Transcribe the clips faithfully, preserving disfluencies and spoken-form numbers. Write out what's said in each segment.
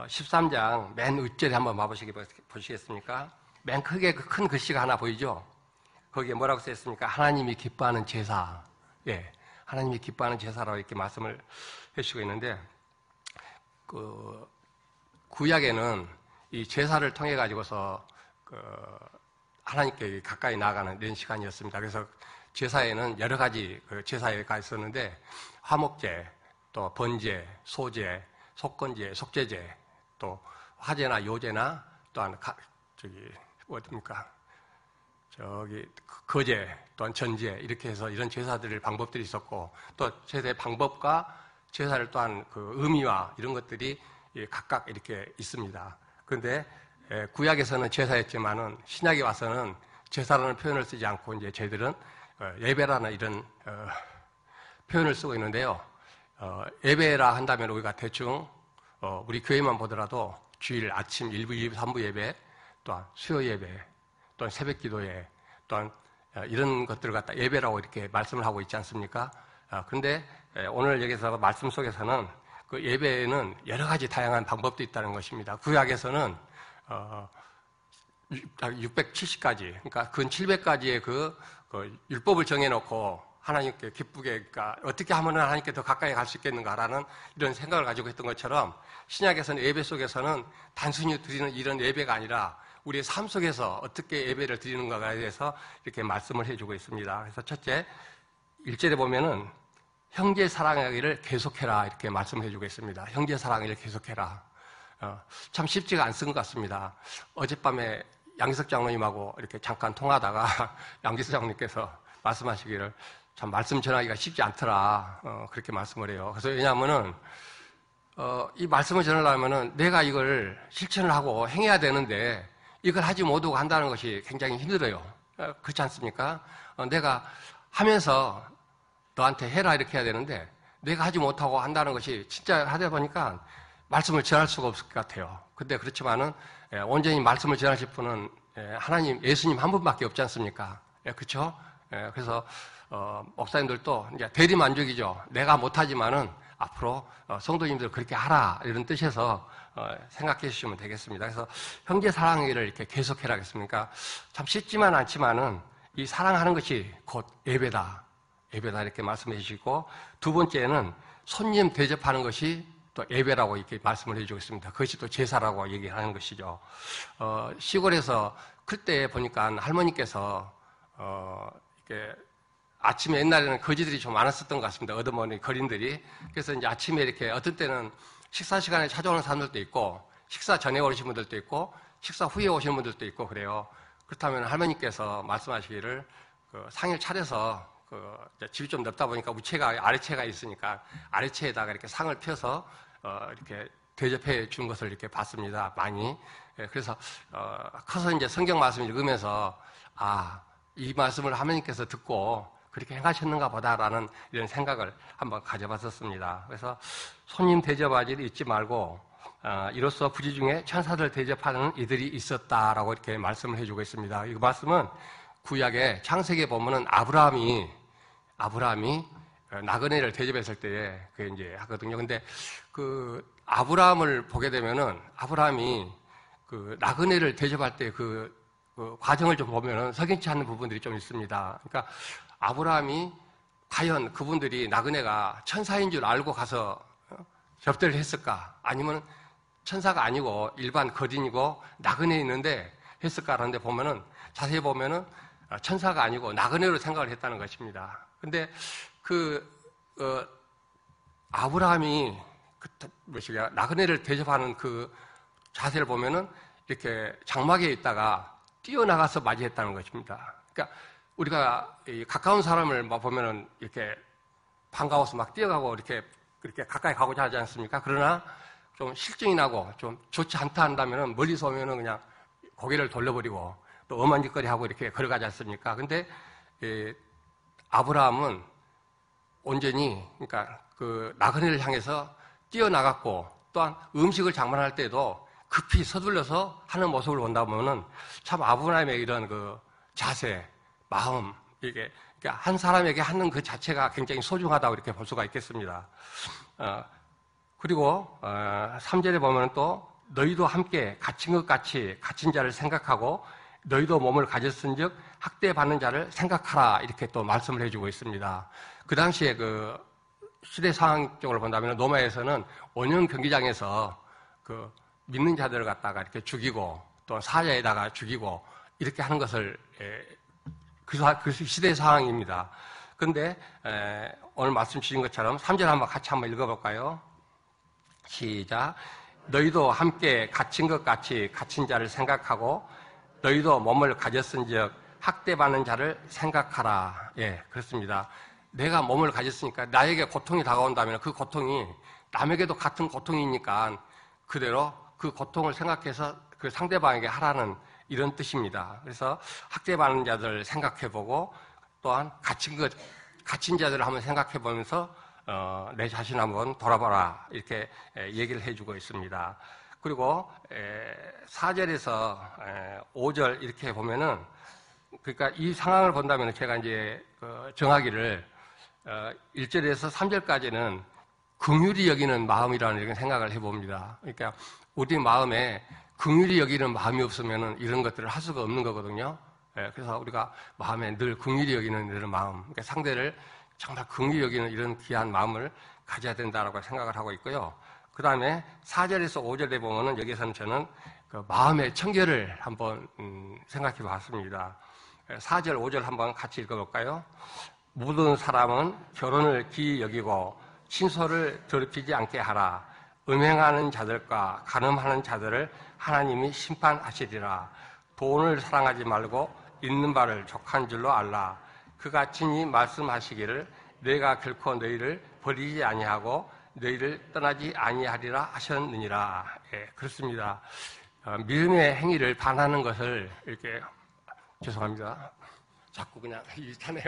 십삼 장 맨 윗절에 한번 봐보시기 보시겠습니까? 맨 크게 그 큰 글씨가 하나 보이죠? 거기에 뭐라고 써있습니까? 하나님이 기뻐하는 제사. 예, 하나님이 기뻐하는 제사라고 이렇게 말씀을 해주시고 있는데, 그 구약에는 이 제사를 통해 가지고서 그 하나님께 가까이 나아가는 이런 시간이었습니다. 그래서 제사에는 여러 가지 그 제사가 있었는데, 화목제, 또 번제, 소제, 속건제, 속죄제, 또 화제나 요제나 또한 가, 저기 어딥니까? 저기 거제, 또한 전제 이렇게 해서 이런 제사들을 방법들이 있었고, 또 제사의 방법과 제사를 또한 그 의미와 이런 것들이 각각 이렇게 있습니다. 그런데 구약에서는 제사였지만은 신약에 와서는 제사라는 표현을 쓰지 않고 이제 저희들은 예배라는 이런 표현을 쓰고 있는데요. 예배라 한다면 우리가 대충 우리 교회만 보더라도 주일 아침 일 부, 이 부, 삼 부 예배, 또한 수요 예배, 또한 새벽 기도회, 또한 이런 것들을 갖다 예배라고 이렇게 말씀을 하고 있지 않습니까? 그런데 오늘 여기서 말씀 속에서는 그 예배에는 여러 가지 다양한 방법도 있다는 것입니다. 구약에서는 어, 육백칠십 가지, 그러니까 근 칠백 가지의 그, 그 율법을 정해놓고 하나님께 기쁘게, 그러니까 어떻게 하면 하나님께 더 가까이 갈 수 있겠는가라는 이런 생각을 가지고 했던 것처럼, 신약에서는 예배 속에서는 단순히 드리는 이런 예배가 아니라 우리의 삶 속에서 어떻게 예배를 드리는가에 대해서 이렇게 말씀을 해주고 있습니다. 그래서 첫째, 일 절에 보면은 형제 사랑하기를 계속해라 이렇게 말씀해 주고 있습니다. 형제 사랑하기를 계속해라. 어, 참 쉽지가 않은 것 같습니다. 어젯밤에 양기석 장로님하고 이렇게 잠깐 통하다가 양기석 장로님께서 말씀하시기를 참 말씀 전하기가 쉽지 않더라. 어, 그렇게 말씀을 해요. 그래서 왜냐하면은 어, 이 말씀을 전하려면은 내가 이걸 실천을 하고 행해야 되는데 이걸 하지 못하고 한다는 것이 굉장히 힘들어요. 어, 그렇지 않습니까? 어, 내가 하면서 너한테 해라 이렇게 해야 되는데 내가 하지 못하고 한다는 것이 진짜 하다 보니까 말씀을 전할 수가 없을 것 같아요. 근데 그렇지만은 예, 온전히 말씀을 전하실 분은 예, 하나님, 예수님 한 분밖에 없지 않습니까? 예, 그렇죠? 예, 그래서 어, 목사님들도 이제 대리 만족이죠. 내가 못하지만은 앞으로 어, 성도님들 그렇게 하라 이런 뜻에서 어, 생각해 주시면 되겠습니다. 그래서 형제 사랑을 이렇게 계속해라 하겠습니까? 참 쉽지만 않지만은 이 사랑하는 것이 곧 예배다. 예배다 이렇게 말씀해 주시고, 두 번째는 손님 대접하는 것이 또 예배라고 이렇게 말씀을 해주고 있습니다. 그것이 또 제사라고 얘기하는 것이죠. 어, 시골에서 클 때 보니까 할머니께서 어, 이렇게 아침에 옛날에는 거지들이 좀 많았었던 것 같습니다. 얻어먹는 거린들이. 그래서 이제 아침에 이렇게 어떤 때는 식사 시간에 찾아오는 사람들도 있고, 식사 전에 오신 분들도 있고, 식사 후에 오시는 분들도 있고 그래요. 그렇다면 할머니께서 말씀하시기를 그 상을 차려서 그 집이 좀 넓다 보니까 우체가 아래채가 있으니까 아래채에다가 이렇게 상을 펴서 어 이렇게 대접해 준 것을 이렇게 봤습니다. 많이. 예, 그래서 어 커서 이제 성경 말씀을 읽으면서 아, 이 말씀을 하나님께서 듣고 그렇게 행하셨는가 보다라는 이런 생각을 한번 가져봤었습니다. 그래서 손님 대접하지를 잊지 말고 어, 이로써 부지 중에 천사들 대접하는 이들이 있었다라고 이렇게 말씀을 해주고 있습니다. 이 말씀은 구약의 창세기에 보면은 아브라함이 아브라함이 나그네를 대접했을 때에 그 이제 하거든요. 근데 그 아브라함을 보게 되면은 아브라함이 그 나그네를 대접할 때 그 그 과정을 좀 보면은 석연치 않는 부분들이 좀 있습니다. 그러니까 아브라함이 과연 그분들이 나그네가 천사인 줄 알고 가서 접대를 했을까? 아니면 천사가 아니고 일반 거린이고 나그네 있는데 했을까라는데 보면은 자세히 보면은 천사가 아니고 나그네로 생각을 했다는 것입니다. 근데 그 어, 아브라함이 그 뭐시냐 나그네를 대접하는 그 자세를 보면은 이렇게 장막에 있다가 뛰어나가서 맞이했다는 것입니다. 그러니까 우리가 이 가까운 사람을 보면은 이렇게 반가워서 막 뛰어가고 이렇게 이렇게 가까이 가고자 하지 않습니까? 그러나 좀 실증이 나고 좀 좋지 않다 한다면은 멀리서 오면은 그냥 고개를 돌려버리고 또 엄한 짓거리 하고 이렇게 걸어가지 않습니까? 근데 이 아브라함은 온전히 그러니까 그 나그네를 향해서 뛰어나갔고, 또한 음식을 장만할 때도 급히 서둘러서 하는 모습을 본다 보면은 참 아브라함의 이런 그 자세, 마음, 이게 그러니까 한 사람에게 하는 그 자체가 굉장히 소중하다고 이렇게 볼 수가 있겠습니다. 어, 그리고 어, 삼 절에 보면 또 너희도 함께 갇힌 것 같이 갇힌 자를 생각하고 너희도 몸을 가졌은즉 학대받는 자를 생각하라 이렇게 또 말씀을 해주고 있습니다. 그 당시에 그 시대 상황 쪽으로 본다면 로마에서는 원형 경기장에서 그 믿는 자들을 갖다가 이렇게 죽이고 또 사자에다가 죽이고 이렇게 하는 것을 그, 그 시대 상황입니다. 그런데 오늘 말씀 주신 것처럼 삼 절 한번 같이 한번 읽어볼까요? 시작. 너희도 함께 갇힌 것 같이 갇힌 자를 생각하고 너희도 몸을 가졌은즉 학대받는 자를 생각하라. 예, 그렇습니다. 내가 몸을 가졌으니까 나에게 고통이 다가온다면 그 고통이 남에게도 같은 고통이니까 그대로 그 고통을 생각해서 그 상대방에게 하라는 이런 뜻입니다. 그래서 학대받는 자들을 생각해보고 또한 갇힌 것, 갇힌 자들을 한번 생각해보면서 어, 내 자신 한번 돌아봐라 이렇게 얘기를 해주고 있습니다. 그리고 사 절에서 오 절 이렇게 보면은 그러니까 이 상황을 본다면 제가 이제 정하기를 일 절에서 삼 절까지는 긍휼히 여기는 마음이라는 생각을 해봅니다. 그러니까 우리 마음에 긍휼히 여기는 마음이 없으면 이런 것들을 할 수가 없는 거거든요. 그래서 우리가 마음에 늘 긍휼히 여기는 이런 마음, 그러니까 상대를 정말 긍휼히 여기는 이런 귀한 마음을 가져야 된다라고 생각을 하고 있고요. 그 다음에 사 절에서 오 절에 보면은 여기서는 저는 그 마음의 청결을 한번 음, 생각해 봤습니다. 사 절, 오 절 한번 같이 읽어볼까요? 모든 사람은 결혼을 기이 여기고 신소를 더럽히지 않게 하라. 음행하는 자들과 간음하는 자들을 하나님이 심판하시리라. 돈을 사랑하지 말고 있는 바를 족한 줄로 알라. 그가 친히 말씀하시기를 내가 결코 너희를 버리지 아니하고 너희를 떠나지 아니하리라 하셨느니라. 예, 그렇습니다. 어, 믿음의 행위를 반하는 것을 이렇게 죄송합니다. 자꾸 그냥 이타네요.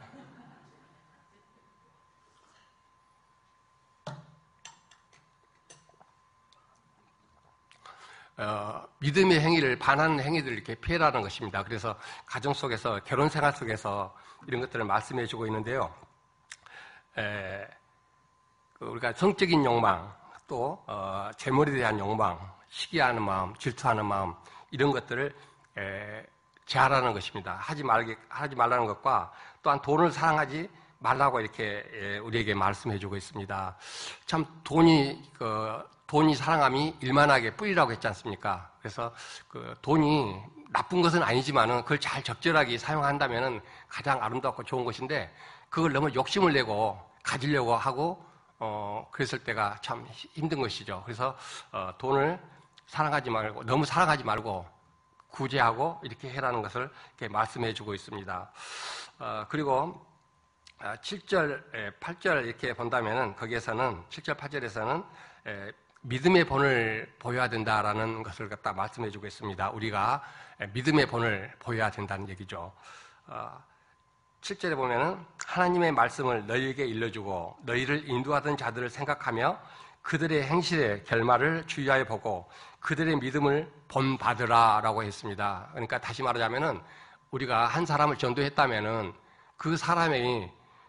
어, 믿음의 행위를 반하는 행위들을 이렇게 피해라는 것입니다. 그래서 가정 속에서 결혼 생활 속에서 이런 것들을 말씀해 주고 있는데요. 에, 우리가 성적인 욕망, 또 어, 재물에 대한 욕망, 시기하는 마음, 질투하는 마음 이런 것들을 에, 제하라는 것입니다. 하지 말게 하지 말라는 것과 또한 돈을 사랑하지 말라고 이렇게 에, 우리에게 말씀해주고 있습니다. 참 돈이 그, 돈이 사랑함이 일만하게 뿌리라고 했지 않습니까? 그래서 그 돈이 나쁜 것은 아니지만은 그걸 잘 적절하게 사용한다면은 가장 아름답고 좋은 것인데 그걸 너무 욕심을 내고 가지려고 하고 어, 그랬을 때가 참 힘든 것이죠. 그래서, 어, 돈을 사랑하지 말고, 너무 사랑하지 말고, 구제하고, 이렇게 해라는 것을 이렇게 말씀해 주고 있습니다. 어, 그리고, 칠 절, 팔 절 이렇게 본다면은, 거기에서는, 칠 절, 팔 절에서는, 에, 믿음의 본을 보여야 된다라는 것을 갖다 말씀해 주고 있습니다. 우리가 믿음의 본을 보여야 된다는 얘기죠. 어, 칠 절에 보면은 하나님의 말씀을 너희에게 일러주고 너희를 인도하던 자들을 생각하며 그들의 행실의 결말을 주의하여 보고 그들의 믿음을 본받으라 라고 했습니다. 그러니까 다시 말하자면은 우리가 한 사람을 전도했다면은 그 사람에게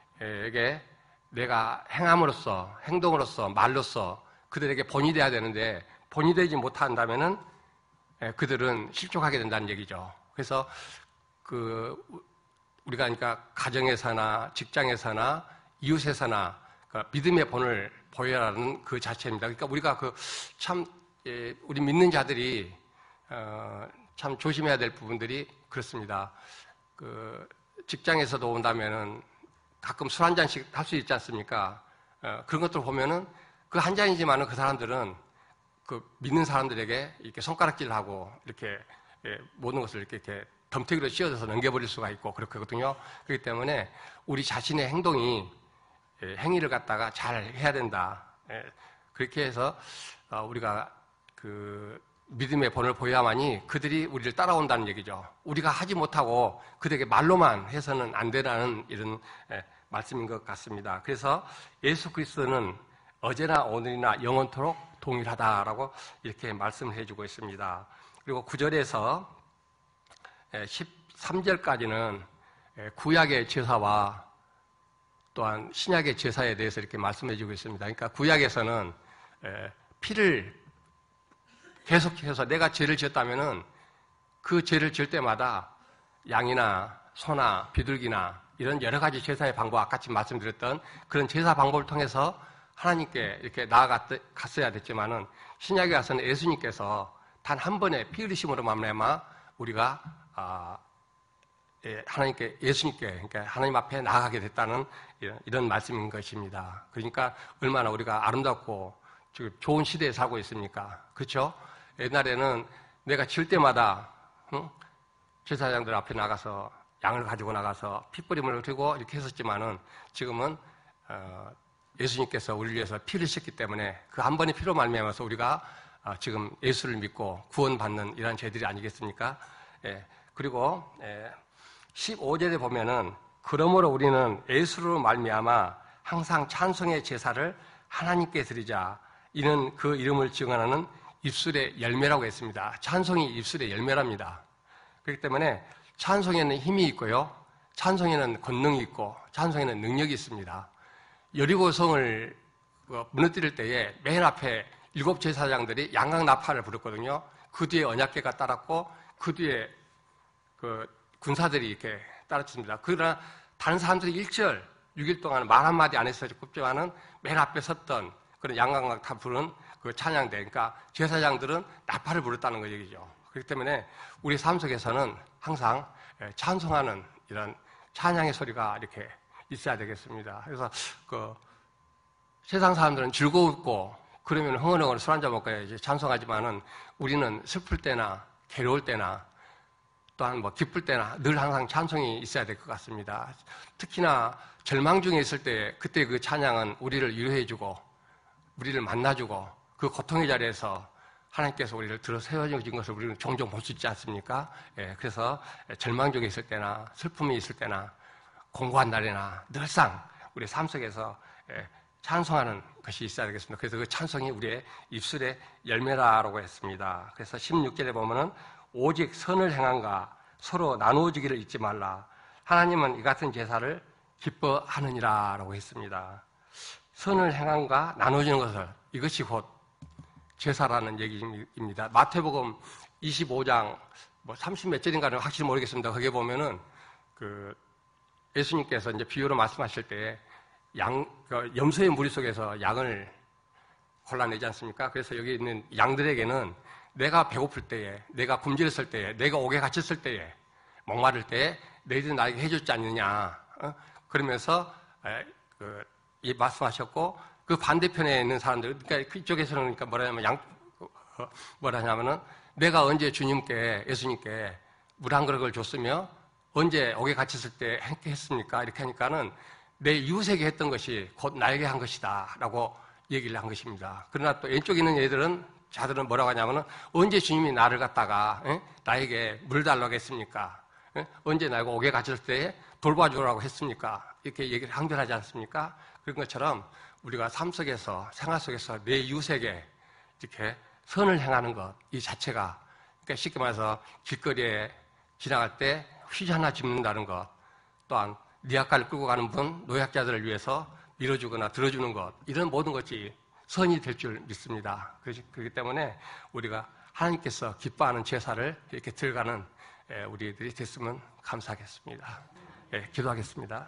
내가 행함으로써 행동으로써 말로써 그들에게 본이 돼야 되는데 본이 되지 못한다면은 그들은 실족하게 된다는 얘기죠. 그래서 그 우리가 그러니까 가정에서나 직장에서나 이웃에서나 그러니까 믿음의 본을 보여라는 그 자체입니다. 그러니까 우리가 그 참 우리 믿는 자들이 어, 참 조심해야 될 부분들이 그렇습니다. 그 직장에서도 온다면은 가끔 술 한 잔씩 할 수 있지 않습니까? 어, 그런 것들 보면은 그 한 잔이지만은 그 사람들은 그 믿는 사람들에게 이렇게 손가락질을 하고 이렇게 예, 모든 것을 이렇게, 이렇게 덤태기로 씌워져서 넘겨버릴 수가 있고 그렇거든요. 그렇기 때문에 우리 자신의 행동이 예, 행위를 갖다가 잘 해야 된다. 예, 그렇게 해서 어, 우리가 그 믿음의 본을 보여야만이 그들이 우리를 따라온다는 얘기죠. 우리가 하지 못하고 그들에게 말로만 해서는 안 되라는 이런 예, 말씀인 것 같습니다. 그래서 예수 그리스도는 어제나 오늘이나 영원토록 동일하다라고 이렇게 말씀을 해주고 있습니다. 그리고 구 절에서 십삼 절까지는 구약의 제사와 또한 신약의 제사에 대해서 이렇게 말씀해 주고 있습니다. 그러니까 구약에서는 피를 계속해서 내가 죄를 지었다면은 그 죄를 지을 때마다 양이나 소나 비둘기나 이런 여러 가지 제사의 방법, 아까 지금 말씀드렸던 그런 제사 방법을 통해서 하나님께 이렇게 나아갔어야 됐지만은 신약에 와서는 예수님께서 단 한 번의 피 흘리심으로 말미암아 우리가 아, 예, 하나님께 예수님께 그러니까 하나님 앞에 나아가게 됐다는 이런, 이런 말씀인 것입니다. 그러니까 얼마나 우리가 아름답고 지금 좋은 시대에 살고 있습니까? 그렇죠? 옛날에는 내가 질 때마다 응? 제사장들 앞에 나가서 양을 가지고 나가서 핏부림을 흘리고 이렇게 했었지만은 지금은 어, 예수님께서 우리를 위해서 피를 흘렸기 때문에 그 한 번의 피로 말미암아서 우리가 어, 지금 예수를 믿고 구원받는 이러한 죄들이 아니겠습니까? 예, 그리고 예, 십오 절에 보면은 그러므로 우리는 예수로 말미암아 항상 찬송의 제사를 하나님께 드리자. 이는 그 이름을 증언하는 입술의 열매라고 했습니다. 찬송이 입술의 열매랍니다. 그렇기 때문에 찬송에는 힘이 있고요. 찬송에는 권능이 있고 찬송에는 능력이 있습니다. 여리고성을 무너뜨릴 때에 맨 앞에 일곱 제사장들이 양강나팔을 불었거든요. 그 뒤에 언약궤가 따랐고 그 뒤에 그 군사들이 이렇게 따랐습니다. 그러나 다른 사람들이 일절 육 일 동안 말 한마디 안 했어요. 굽지만은 맨 앞에 섰던 그런 양강나팔 부른 그 찬양대, 그러니까 제사장들은 나팔을 불었다는 거 얘기죠. 그렇기 때문에 우리 삶 속에서는 항상 찬송하는 이런 찬양의 소리가 이렇게 있어야 되겠습니다. 그래서 그 세상 사람들은 즐거웠고 그러면 흥얼흥얼 술 한잔 먹고 이제 찬송하지만은 우리는 슬플 때나 괴로울 때나 또한 뭐 기쁠 때나 늘 항상 찬송이 있어야 될 것 같습니다. 특히나 절망 중에 있을 때 그때 그 찬양은 우리를 위로해주고 우리를 만나주고 그 고통의 자리에서 하나님께서 우리를 들어 세워주신 것을 우리는 종종 볼 수 있지 않습니까? 예, 그래서 절망 중에 있을 때나 슬픔이 있을 때나 공고한 날이나 늘상 우리 삶 속에서 예, 찬송하는 것이 있어야 되겠습니다. 그래서 그 찬송이 우리의 입술의 열매라고 했습니다. 그래서 십육 절에 보면은 오직 선을 행한가 서로 나누어주기를 잊지 말라. 하나님은 이 같은 제사를 기뻐하느니라라고 했습니다. 선을 행한가 나누어주는 것을 이것이 곧 제사라는 얘기입니다. 마태복음 이십오 장 뭐 삼십 몇 절인가는 확실히 모르겠습니다. 거기에 보면은 그 예수님께서 이제 비유로 말씀하실 때 양, 그 염소의 무리 속에서 양을 골라내지 않습니까? 그래서 여기 있는 양들에게는 내가 배고플 때에, 내가 굶주렸을 때에, 내가 옥에 갇혔을 때에, 목마를 때에 너희들이 나에게 해줬지 않느냐. 어? 그러면서 에, 그, 이 말씀하셨고 그 반대편에 있는 사람들, 그러니까 그쪽에서는 그러니까 뭐라냐면 양, 어, 뭐라냐면은 내가 언제 주님께, 예수님께 물 한 그릇을 줬으며 언제 옥에 갇혔을 때 했습니까? 이렇게 하니까는 내 이웃에게 했던 것이 곧 나에게 한 것이다 라고 얘기를 한 것입니다. 그러나 또 왼쪽에 있는 애들은 자들은 뭐라고 하냐면은 언제 주님이 나를 갖다가 에? 나에게 물 달라고 했습니까? 에? 언제 나에게 옥에 갇혔을 때 돌봐주라고 했습니까? 이렇게 얘기를 항변하지 않습니까? 그런 것처럼 우리가 삶 속에서 생활 속에서 내 이웃에게 이렇게 선을 행하는 것 이 자체가 그러니까 쉽게 말해서 길거리에 지나갈 때 휘지 하나 짚는다는 것 또한 리아카를 끌고 가는 분 노약자들을 위해서 밀어주거나 들어주는 것 이런 모든 것이 선이 될 줄 믿습니다. 그렇기 때문에 우리가 하나님께서 기뻐하는 제사를 이렇게 들어가는 우리들이 됐으면 감사하겠습니다. 예, 기도하겠습니다.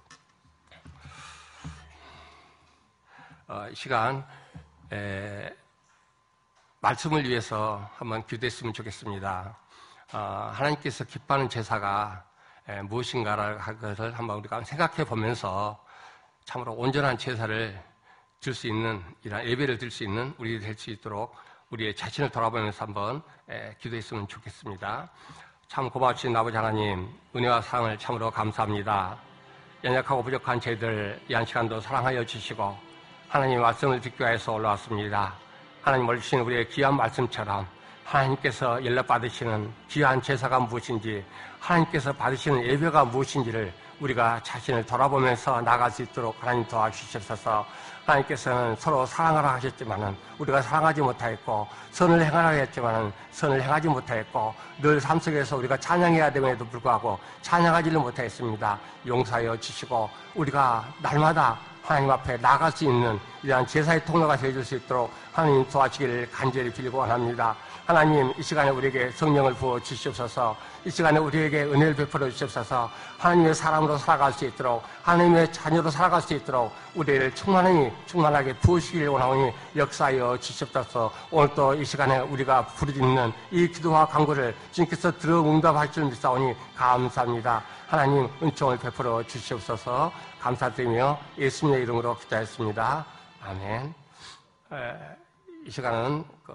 어, 이 시간 에, 말씀을 위해서 한번 기도했으면 좋겠습니다. 어, 하나님께서 기뻐하는 제사가 에, 무엇인가를 할 것을 한번 우리가 생각해 보면서 참으로 온전한 제사를 들 수 있는 이런 예배를 들 수 있는 우리 될 수 있도록 우리의 자신을 돌아보면서 한번 에, 기도했으면 좋겠습니다. 참 고마우신 아버지 하나님 은혜와 사랑을 참으로 감사합니다. 연약하고 부족한 저희들 이 한 시간도 사랑하여 주시고 하나님 말씀을 듣기 위해서 올라왔습니다. 하나님 올리신 우리의 귀한 말씀처럼 하나님께서 연락받으시는 귀한 제사가 무엇인지 하나님께서 받으시는 예배가 무엇인지를 우리가 자신을 돌아보면서 나갈 수 있도록 하나님 도와주시옵소서. 하나님께서는 서로 사랑하라 하셨지만은 우리가 사랑하지 못하였고 선을 행하라 했지만은 선을 행하지 못하였고 늘 삶 속에서 우리가 찬양해야 됨에도 불구하고 찬양하지를 못하였습니다. 용서하여 주시고 우리가 날마다 하나님 앞에 나갈 수 있는 이러한 제사의 통로가 되어줄 수 있도록 하나님 도와주기를 간절히 빌고 원합니다. 하나님, 이 시간에 우리에게 성령을 부어 주시옵소서. 이 시간에 우리에게 은혜를 베풀어 주시옵소서. 하나님의 사람으로 살아갈 수 있도록, 하나님의 자녀로 살아갈 수 있도록 우리를 충만히 충만하게 부으시길 원하오니 역사하여 주시옵소서. 오늘 또 이 시간에 우리가 부르짖는 이 기도와 간구를 주님께서 들어 응답할 줄 믿사오니 감사합니다. 하나님, 은총을 베풀어 주시옵소서. 감사드리며 예수님의 이름으로 기도했습니다. 아멘. 에, 이 시간은 그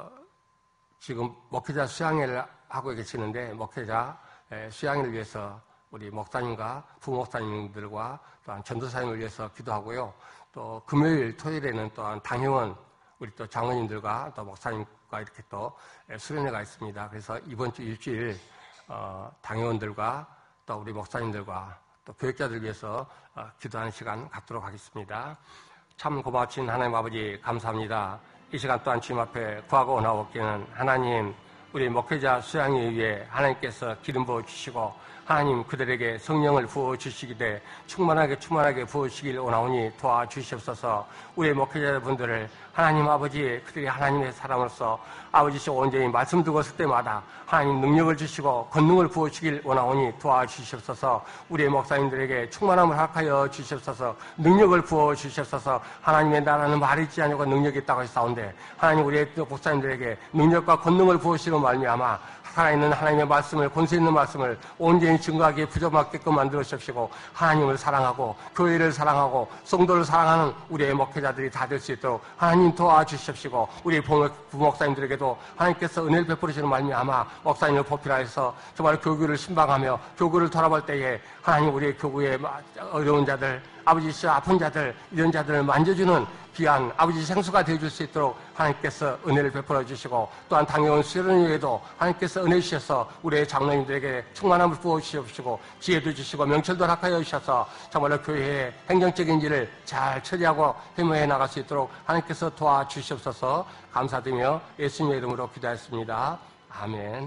지금 목회자 수양회를 하고 계시는데, 목회자 수양회를 위해서 우리 목사님과 부목사님들과 또한 전도사님을 위해서 기도하고요. 또 금요일, 토요일에는 또한 당회원, 우리 또 장로님들과 또 목사님과 이렇게 또 수련회가 있습니다. 그래서 이번 주 일주일 어, 당회원들과 또 우리 목사님들과 또 교육자들 위해서 어, 기도하는 시간 갖도록 하겠습니다. 참 고마우신 하나님 아버지 감사합니다. 이 시간 또한 주님 앞에 구하고 원하옵기는 하나님, 우리 목회자 수양회 위해 하나님께서 기름 부어 주시고 하나님 그들에게 성령을 부어 주시기에 충만하게 충만하게 부으시길 원하오니 도와주시옵소서. 우리 목회자분들을 하나님 아버지, 그들이 하나님의 사람으로서 아버지 온전히 말씀 듣고 있을 때마다 하나님 능력을 주시고 권능을 부으시길 원하오니 도와주시옵소서. 우리의 목사님들에게 충만함을 허락하여 주시옵소서. 능력을 부어 주시옵소서. 하나님의 나라는 말이 있지 않고 능력이 있다고 했사온데 하나님, 우리의 목사님들에게 능력과 권능을 부으시고 말미암아 살아있는 하나님의 말씀을, 권세 있는 말씀을 온전히 증거하기에 부족하게끔 만들어 주십시고 하나님을 사랑하고 교회를 사랑하고 성도를 사랑하는 우리의 목회자들이 다 될 수 있도록 하나님 도와주십시고, 우리 부목사님들에게도 하나님께서 은혜를 베풀으시는 말미암아 목사님을 보필하여서 정말 교구를 신방하며 교구를 돌아볼 때에 하나님, 우리의 교구의 어려운 자들, 아버지 아픈 자들, 이런 자들을 만져주는 귀한 아버지 생수가 되어줄 수 있도록 하나님께서 은혜를 베풀어 주시고, 또한 당해온 수련회에도 하나님께서 은혜 주셔서 우리의 장로님들에게 충만함을 부어 주시옵시고 지혜도 주시고 명철도 허락하여 주셔서 정말로 교회의 행정적인 일을 잘 처리하고 해무해 나갈 수 있도록 하나님께서 도와주시옵소서. 감사드리며 예수님의 이름으로 기도했습니다. 아멘.